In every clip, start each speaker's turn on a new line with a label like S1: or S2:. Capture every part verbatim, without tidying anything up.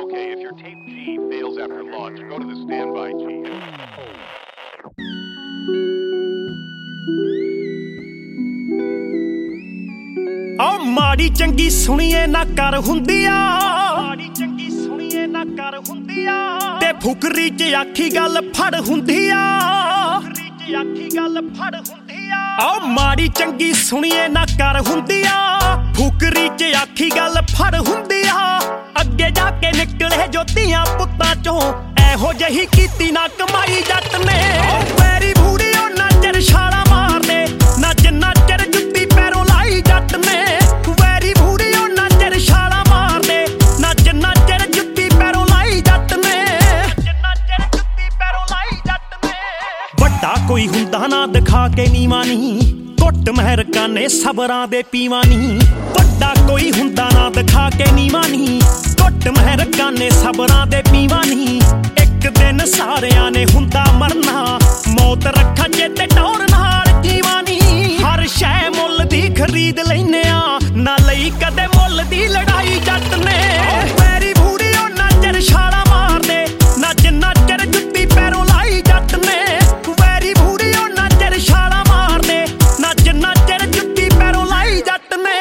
S1: Okay, if your tape G fails after launch, go to the standby G.
S2: ਓ ਮਾੜੀ ਚੰਗੀ ਸੁਣੀਏ ਨਾ ਕਰ ਹੁੰਦੀਆਂ, ਮਾੜੀ ਚੰਗੀ ਸੁਣੀਏ ਨਾ ਕਰ ਹੁੰਦੀਆਂ, ਤੇ ਫੁਕਰੀ ਚ ਆਖੀ ਗੱਲ ਫੜ ਹੁੰਦੀਆਂ, ਫੁਕਰੀ ਚ ਆਖੀ ਗੱਲ ਫੜ ਹੁੰਦੀਆਂ। ਓ ਮਾੜੀ ਚੰਗੀ ਸੁਣੀਏ ਨਾ ਕਰ ਹੁੰਦੀਆਂ, ਫੁਕਰੀ ਚ ਆਖੀ ਗੱਲ ਫੜ ਹੁੰਦੀਆਂ। ਅੱਗੇ ਜਾ ਕੇ ਨਿਕਲੇ ਜੋ ਧੀਆਂ ਪੁੱਤਾਂ ਚੋਂ, ਇਹੋ ਜਿਹੀ ਕੀਤੀ ਨਾ ਕਮਾਈ ਜੱਟ ਨੇ। ਵੈਰੀ ਬੂੜੀ ਉਹ ਨਾ ਚਿਰ ਛਾਲਾਂ ਮਾਰਦੇ, ਨਾ ਜਿੰਨਾ ਚਿਰ ਜੁੱਤੀ ਪੈਰੋਂ ਲਾਈ ਜੱਟ ਨੇ। ਵੈਰੀ ਬੂੜੀ ਉਹ ਨਾ ਚਿਰ ਛਾਲਾਂ ਮਾਰਦੇ, ਨਾ ਜਿੰਨਾ ਚਿਰ ਜੁੱਤੀ ਪੈਰੋਂ ਲਾਈ ਜੱਟ ਨੇ, ਜਿੰਨਾ ਚਿਰ ਜੁੱਤੀ ਪੈਰੋਂ ਲਾਈ ਜੱਟ ਨੇ। ਵੱਡਾ ਕੋਈ ਹੁੰਦਾ ਨਾ ਦਿਖਾ ਕੇ ਨੀਵਾਂ ਨੀ, ਘੁੱਟ ਮਹਿਰਕਾਨੇ ਸਬਰਾਂ ਦੇ ਪੀਵਾਂ ਨੀ। ਵੱਡਾ ਕੋਈ ਹੁੰਦਾ ਨਾ ਦਿਖਾ ਕੇ ਨੀਵਾਂ ਨੀ, ਘੁੱਟ ਮਹਿਰਕਾਨੇ ਸਬਰਾਂ ਦੇ ਪੀਵਾਂ ਨੀ। ਇੱਕ ਦਿਨ ਸਾਰਿਆਂ ਨੇ ਹੁੰਦਾ ਮਰਨਾ, ਮੌਤ ਰੱਖਾਂ ਚੇਤੇ ਟੌਰ ਨਾਲ ਜੀਵਾਂ ਨੀ। ਹਰ ਸ਼ੈ ਮੁੱਲ ਦੀ ਖਰੀਦ ਲੈਨੇ ਆ, ਨਾ ਲਈ ਕਦੇ ਮੁੱਲ ਦੀ ਲੜਾਈ ਜੱਟ ਨੇ। ਵੈਰੀ ਬੂੜੀ ਉਹ ਨਾ ਚਿਰ ਛਾਲਾਂ ਮਾਰਦੇ, ਨਾ ਜਿੰਨਾ ਚਿਰ ਜੁੱਤੀ ਪੈਰੋਂ ਲਾਈ ਜੱਟ ਨੇ। ਵੈਰੀ ਬੂੜੀ ਉਹ ਨਾ ਚਿਰ ਛਾਲਾਂ ਮਾਰਦੇ, ਨਾ ਜਿੰਨਾ ਚਿਰ ਜੁੱਤੀ ਪੈਰੋਂ ਲਾਈ ਜੱਟ ਨੇ।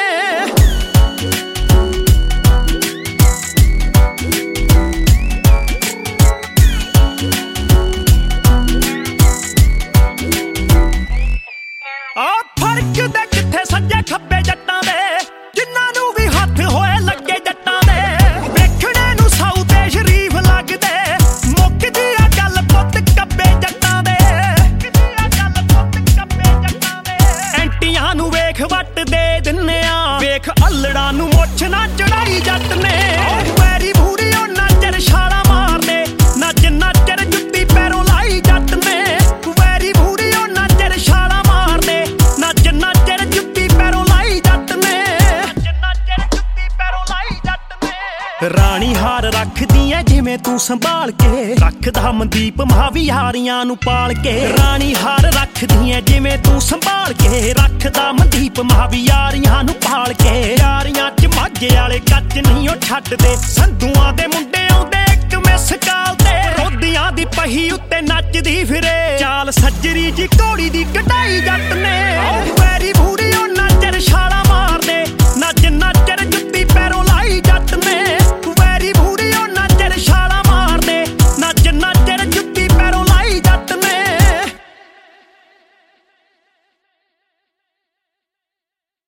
S2: ਆ ਫਰਕ ਦੇ ਕਿੱਥੇ ਸੱਜੇ ਖੱਬੇ ਜੱਟਾਂ ਦੇ, ਜਿਨ੍ਹਾਂ ਨੂੰ ਵੀ ਹੱਥ ਹੋਏ ਲੱਗੇ ਜੱਟਾਂ ਦੇ। ਵੇਖਣੇ ਨੂੰ ਸਾਊ ਤੇ ਸ਼ਰੀਫ ਲੱਗਦੇ, ਮੁੱਕਦੀ ਆ ਗੱਲ ਪੁੱਤ ਕੱਬੇ ਜੱਟਾਂ ਦੇ, ਮੁੱਕਦੀ ਆ ਗੱਲ ਪੁੱਤ ਕੱਬੇ ਜੱਟਾਂ ਦੇ। ਐਂਟੀਆਂ ਨੂੰ ਵੇਖ ਵੱਟ ਦੇ ਦਿੰਨੇ ਆ, ਵੇਖ ਅਲੜਾਂ ਨੂੰ ਮੁੱਛ ਨਾ ਚੜਾਈ ਜੱਟ ਨੇ। ਵੈਰੀ ਬੂੜੀ ਉਹ ਨਾ ਚਿਰ ਛਾਲਾਂ ਮਾਰਦੇ, ਨਾ ਜਿੰਨਾ ਚਿਰ ਜੁੱਤੀ ਪੈਰੋਂ ਲਾਈ ਜੱਟ ਨੇ। ਵੈਰੀ ਬੂੜੀ ਉਹ ਨਾ ਚਿਰ ਛਾਲਾਂ ਮਾਰਦੇ, ਨਾ ਜਿੰਨਾ ਚਿਰ ਜੁੱਤੀ ਪੈਰੋਂ ਲਾਈ ਜੱਟ ਨੇ, ਜਿੰਨਾ ਚਿਰ ਜੁੱਤੀ ਪੈਰੋਂ ਲਾਈ ਜੱਟ ਨੇ। ਰਾਣੀ ਹਾਰ ਰੱਖਦੀ ਐ ਜਿਵੇਂ ਤੂੰ ਸੰਭਾਲ ਕੇ, ਰੱਖਦਾ ਮਨਦੀਪ ਮਹਾਵੀ ਯਾਰੀਆਂ ਨੂੰ ਪਾਲ ਕੇ। ਰਾਣੀ ਹਾਰ ਰੱਖਦੀ ਐ ਜਿਵੇਂ ਤੂੰ ਸੰਭਾਲ ਕੇ, ਰੱਖਦਾ ਮਨਦੀਪ ਮਹਾਵੀ ਯਾਰੀਆਂ ਨੂੰ ਪਾਲ ਕੇ। ਯਾਰੀਆਂ ਚ ਮਾਝੇ ਵਾਲੇ ਕੱਚ ਨਹੀਂ ਉਹ ਛੱਡਦੇ, ਸੰਧੂਆਂ ਦੇ ਮੁੰਡੇ ਆਉਂਦੇ ਇੱਕ ਮਿਸ ਕਾਲ ਤੇ। ਰੋਦੀਆਂ ਦੀ ਪਹੀ ਉੱਤੇ ਨੱਚਦੀ ਫਿਰੇ, ਚਾਲ ਸੱਜਰੀ ਜੀ ਘੋੜੀ ਦੀ ਕਢਾਈ ਜੱਟ ਨੇ। ਵੈਰੀ ਬੂੜੀ ਉਹ ਨਾ ਚਿਰ ਛਾਲਾਂ